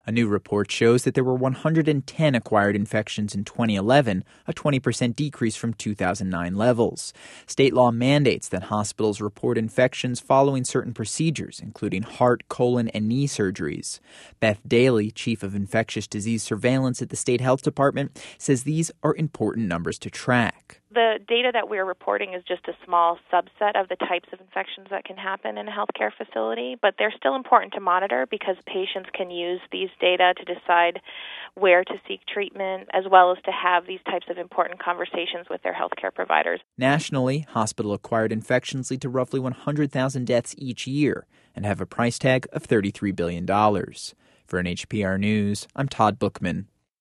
A new report shows that there were 110 acquired infections in 2011, a 20% decrease from 2009 levels. State law mandates that hospitals report infections following certain procedures, including heart, colon, and knee surgeries. Beth Daly, chief of infectious disease surveillance at the state health department, says these are important numbers to track. The data that we're reporting is just a small subset of the types of infections that can happen in a healthcare facility, but they're still important to monitor because patients can use these data to decide where to seek treatment, as well as to have these types of important conversations with their healthcare providers. Nationally, hospital-acquired infections lead to roughly 100,000 deaths each year and have a price tag of $33 billion. For NHPR News, I'm Todd Bookman.